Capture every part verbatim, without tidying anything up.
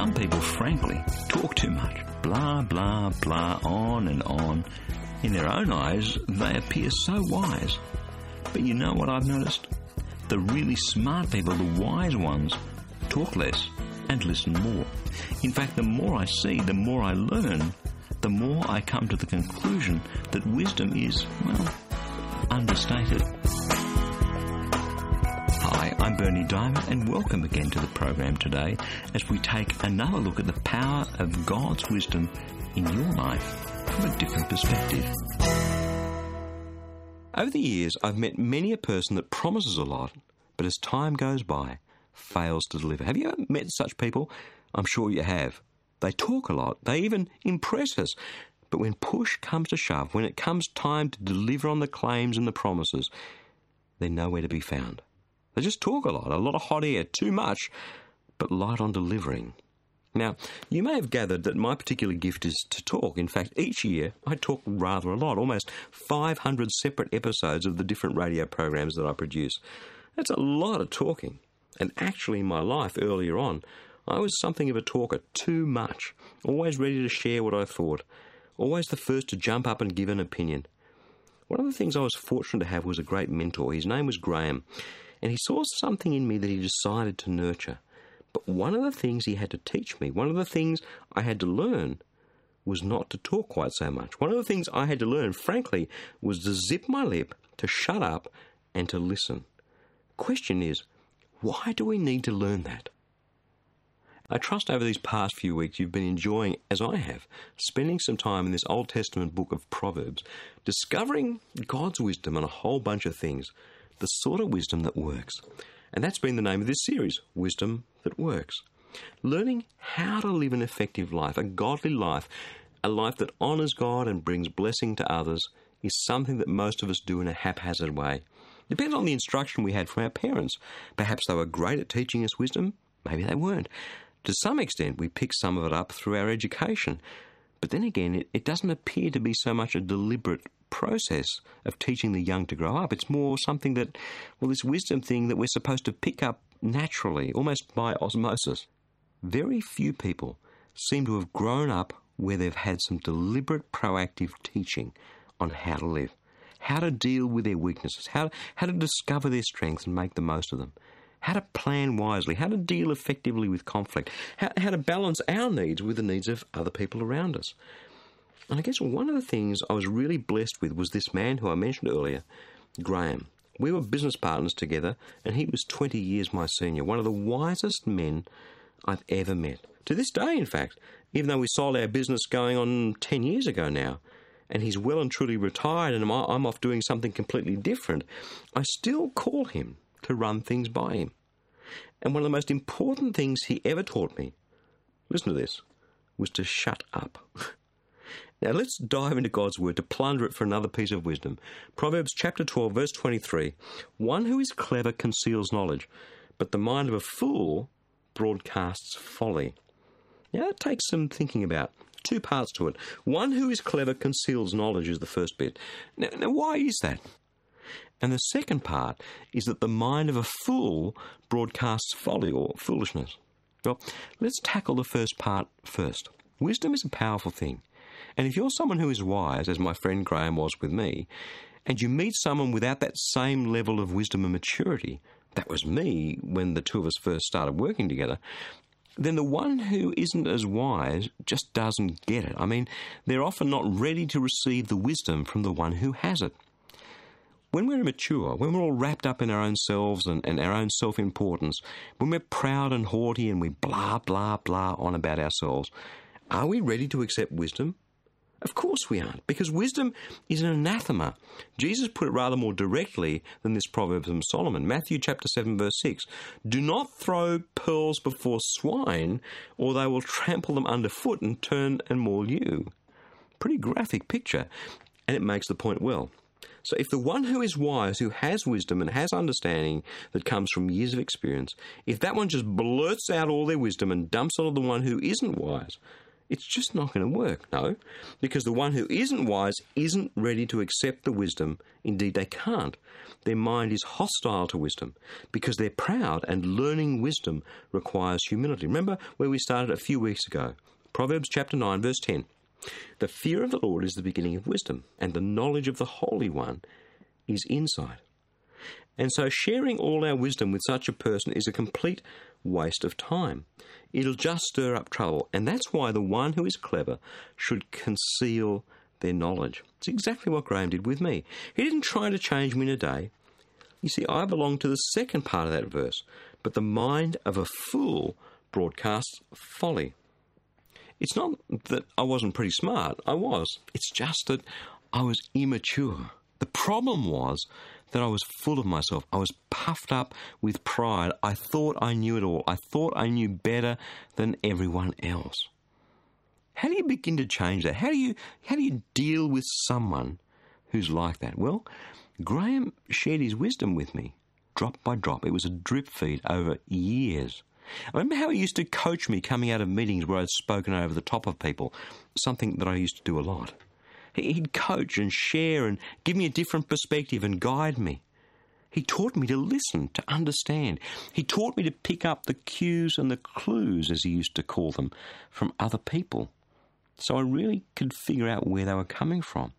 Some people, frankly, talk too much. Blah, blah, blah, on and on. In their own eyes, they appear so wise. But you know what I've noticed? The really smart people, the wise ones, talk less and listen more. In fact, the more I see, the more I learn, the more I come to the conclusion that wisdom is, well, understated. Hi, I'm Berni Dymet, and welcome again to the program today as we take another look at the power of God's wisdom in your life from a different perspective. Over the years, I've met many a person that promises a lot, but as time goes by, fails to deliver. Have you ever met such people? I'm sure you have. They talk a lot. They even impress us. But when push comes to shove, when it comes time to deliver on the claims and the promises, they're nowhere to be found. They just talk a lot, a lot of hot air, too much, but light on delivering. Now, you may have gathered that my particular gift is to talk. In fact, each year I talk rather a lot, almost five hundred separate episodes of the different radio programs that I produce. That's a lot of talking. And actually in my life earlier on, I was something of a talker, too much, always ready to share what I thought, always the first to jump up and give an opinion. One of the things I was fortunate to have was a great mentor. His name was Graham, and he saw something in me that he decided to nurture. But one of the things he had to teach me, one of the things I had to learn, was not to talk quite so much. One of the things I had to learn, frankly, was to zip my lip, to shut up, and to listen. The question is, why do we need to learn that? I trust over these past few weeks you've been enjoying, as I have, spending some time in this Old Testament book of Proverbs, discovering God's wisdom on a whole bunch of things, the sort of wisdom that works. And that's been the name of this series, Wisdom That Works. Learning how to live an effective life, a godly life, a life that honours God and brings blessing to others, is something that most of us do in a haphazard way. Depends on the instruction we had from our parents. Perhaps they were great at teaching us wisdom, maybe they weren't. To some extent, we pick some of it up through our education. But then again, it, it doesn't appear to be so much a deliberate process of teaching the young to grow up. It's more something that, well, this wisdom thing that we're supposed to pick up naturally, almost by osmosis. Very few people seem to have grown up where they've had some deliberate, proactive teaching on how to live, how to deal with their weaknesses, how, how to discover their strengths and make the most of them, how to plan wisely, how to deal effectively with conflict, how, how to balance our needs with the needs of other people around us. And I guess one of the things I was really blessed with was this man who I mentioned earlier, Graham. We were business partners together, and he was twenty years my senior, one of the wisest men I've ever met. To this day, in fact, even though we sold our business going on ten years ago now, and he's well and truly retired and I'm off doing something completely different, I still call him to run things by him. And one of the most important things he ever taught me, listen to this, was to shut up. Now let's dive into God's Word to plunder it for another piece of wisdom. Proverbs chapter twelve, verse twenty-three. One who is clever conceals knowledge, but the mind of a fool broadcasts folly. Now that takes some thinking about. Two parts to it. One who is clever conceals knowledge is the first bit. Now, now why is that? And the second part is that the mind of a fool broadcasts folly or foolishness. Well, let's tackle the first part first. Wisdom is a powerful thing. And if you're someone who is wise, as my friend Graham was with me, and you meet someone without that same level of wisdom and maturity, that was me when the two of us first started working together, then the one who isn't as wise just doesn't get it. I mean, they're often not ready to receive the wisdom from the one who has it. When we're immature, when we're all wrapped up in our own selves and, and our own self-importance, when we're proud and haughty and we blah, blah, blah on about ourselves, are we ready to accept wisdom? Of course we aren't, because wisdom is an anathema. Jesus put it rather more directly than this proverb from Solomon. Matthew chapter seven, verse six. Do not throw pearls before swine, or they will trample them underfoot and turn and maul you. Pretty graphic picture, and it makes the point well. So if the one who is wise, who has wisdom and has understanding that comes from years of experience, if that one just blurts out all their wisdom and dumps it on the one who isn't wise, It's just not going to work, no, because the one who isn't wise isn't ready to accept the wisdom. Indeed, they can't. Their mind is hostile to wisdom because they're proud, and learning wisdom requires humility. Remember where we started a few weeks ago? Proverbs chapter nine, verse ten. The fear of the Lord is the beginning of wisdom, and the knowledge of the Holy One is insight. And so sharing all our wisdom with such a person is a complete waste of time. It'll just stir up trouble, and that's why the one who is clever should conceal their knowledge. It's exactly what Graham did with me. He didn't try to change me in a day. You see, I belong to the second part of that verse, but the mind of a fool broadcasts folly. It's not that I wasn't pretty smart. I was. It's just that I was immature. The problem was that I was full of myself. I was puffed up with pride. I thought I knew it all. I thought I knew better than everyone else. How do you begin to change that? How do you how do you deal with someone who's like that? Well, Graham shared his wisdom with me, drop by drop. It was a drip feed over years. I remember how he used to coach me coming out of meetings where I'd spoken over the top of people, something that I used to do a lot. He'd coach and share and give me a different perspective and guide me. He taught me to listen, to understand. He taught me to pick up the cues and the clues, as he used to call them, from other people. So I really could figure out where they were coming from.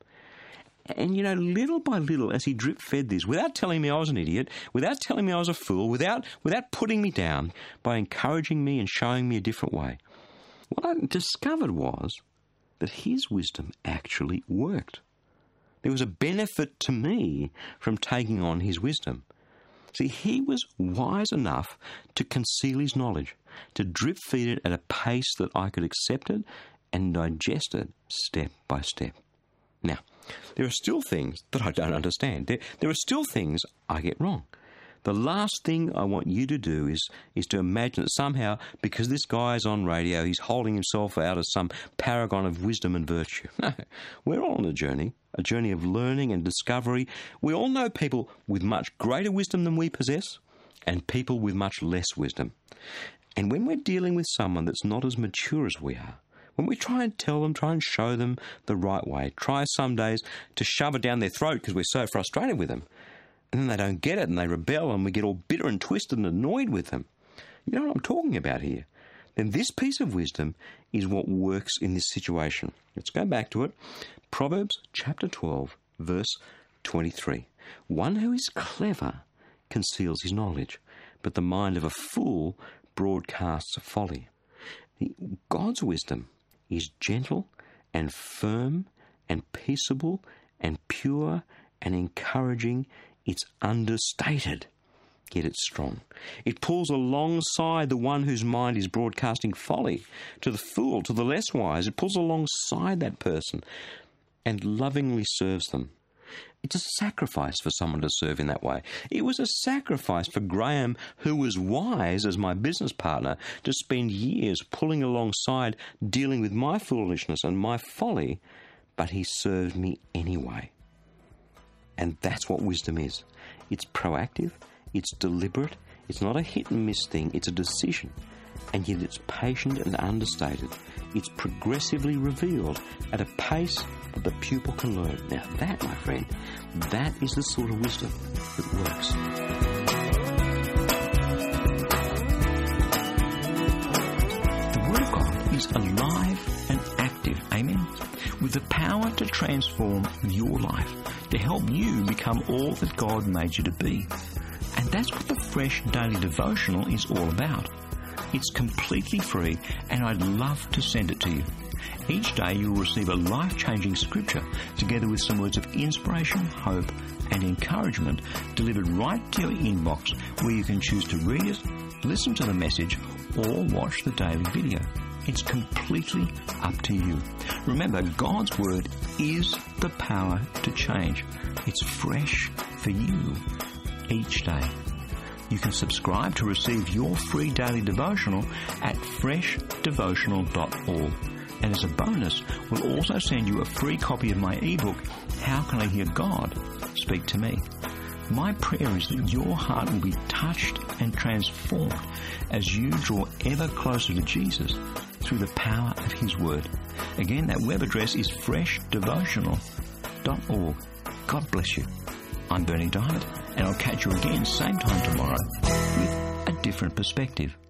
And, you know, little by little, as he drip-fed this, without telling me I was an idiot, without telling me I was a fool, without without putting me down, by encouraging me and showing me a different way, what I discovered was that his wisdom actually worked. There was a benefit to me from taking on his wisdom. See, he was wise enough to conceal his knowledge, to drip-feed it at a pace that I could accept it and digest it step by step. Now, there are still things that I don't understand. There, there are still things I get wrong. The last thing I want you to do is, is to imagine that somehow, because this guy is on radio, he's holding himself out as some paragon of wisdom and virtue. No, we're all on a journey, a journey of learning and discovery. We all know people with much greater wisdom than we possess, and people with much less wisdom. And when we're dealing with someone that's not as mature as we are, when we try and tell them, try and show them the right way, try some days to shove it down their throat because we're so frustrated with them, and then they don't get it and they rebel and we get all bitter and twisted and annoyed with them. You know what I'm talking about here? Then this piece of wisdom is what works in this situation. Let's go back to it. Proverbs chapter twelve, verse twenty-three. One who is clever conceals his knowledge, but the mind of a fool broadcasts folly. God's wisdom is gentle and firm and peaceable and pure and encouraging. It's understated, yet it's strong. It pulls alongside the one whose mind is broadcasting folly. To the fool, to the less wise, it pulls alongside that person and lovingly serves them. It's a sacrifice for someone to serve in that way. It was a sacrifice for Graham, who was wise as my business partner, to spend years pulling alongside, dealing with my foolishness and my folly, but he served me anyway. And that's what wisdom is. It's proactive, it's deliberate, it's not a hit and miss thing, it's a decision. And yet it's patient and understated. It's progressively revealed at a pace that the pupil can learn. Now that, my friend, that is the sort of wisdom that works. The Word of God is alive and active, amen, with the power to transform your life, to help you become all that God made you to be. And that's what the Fresh Daily Devotional is all about. It's completely free, and I'd love to send it to you. Each day you'll receive a life-changing scripture together with some words of inspiration, hope, and encouragement delivered right to your inbox, where you can choose to read it, listen to the message, or watch the daily video. It's completely up to you. Remember, God's Word is the power to change. It's fresh for you each day. You can subscribe to receive your free daily devotional at fresh devotional dot org. And as a bonus, we'll also send you a free copy of my ebook, How Can I Hear God Speak to Me? My prayer is that your heart will be touched and transformed as you draw ever closer to Jesus through the power of His Word. Again, that web address is fresh devotional dot org. God bless you. I'm Berni Dymet, and I'll catch you again same time tomorrow with a different perspective.